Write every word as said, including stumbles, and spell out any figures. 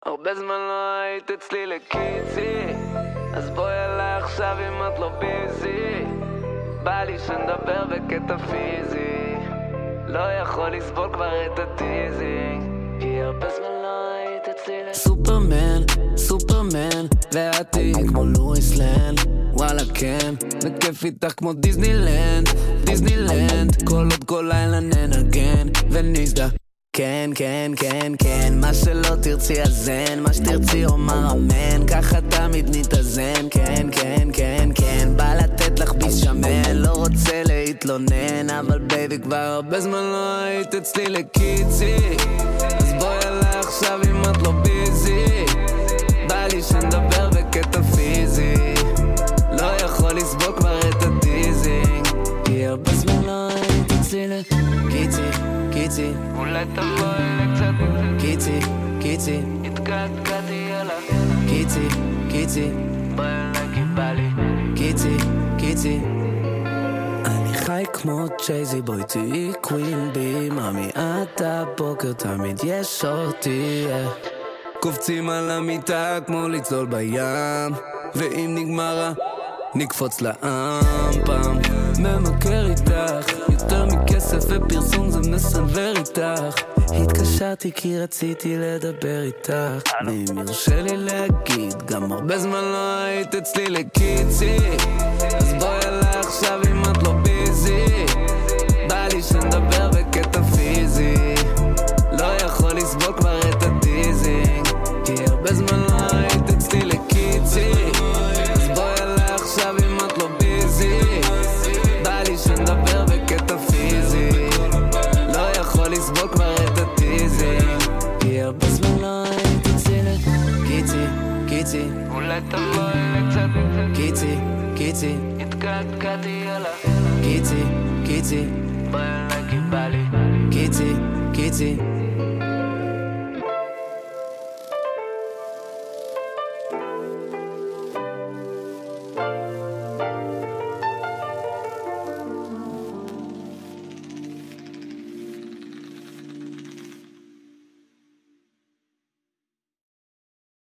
הרבה זמן לא היית אצלי לקיצי, אז בואי אליי עכשיו אם את לא ביזי. בא לי שנדבר בקטע פיזי, לא יכול לסבול כבר את הטיזינג, כי הרבה זמן לא היית אצלי לקיצי. סופרמן, סופרמן, ואתי כמו לואיס לנד. וואלה כן, וכיף איתך כמו דיסנילנד, דיסנילנד. כל עוד כל לילה ננגן ונזדה. כן, כן, כן, כן, מה שלא תרצי הזן, מה שתרצי אומר אמן, ככה תמיד נתאזן. כן, כן, כן, כן, בא לתת לך ביס שמן, לא רוצה להתלונן, אבל בייבי כבר הרבה זמן לא היית אצלי לקיצי, אז בואי אליי עכשיו אם את לא ביזי. בא לי שנדבר בקטע פיזי, לא יכול לסבול כבר את הטיזינג, כי הרבה זמן לא היית אצלי לקיצי, קיצי. אולי תבוא אלי קצת קיצי, קיצי, התקעתקעתי יאללה קיצי, קיצי, בואי אליי כי בא לי קיצי, קיצי. אני חי כמו צ'ייזי, בואי תהיי קווין בי, מאמי עד הבוקר תמיד יש אותי. קופצים על המיטה כמו לצלול בים, ואם נגמר נקפוץ לאמפם. ממכר איתך יותר מכסף ופרסום, זה מסנבר איתך. התקשרתי כי רציתי לדבר איתך, ואם ירשה לי להגיד, גם הרבה זמן לא היית אצלי לקיצי, אז בואי אליי עכשיו אם את לא ביזי. בא לי שנדבר בקטע פיזי, לא יכול לסבול כבר את הטיזינג, כי הרבה זמן לא היית אצלי לקיצי, אז בואי אליי עכשיו אם את לא ביזי. בא לי שנדבר בקטע פיזי, לא יכול לסבול כבר את הטיזינג, כי הרבה זמן לא היית אצלי לקיצי, קיצי. אולי תבוא אלי קצת קיצי, קיצי, התקעתקעתי יאללה קיצי, קיצי, בואי אליי כי בא לי קיצי, קיצי.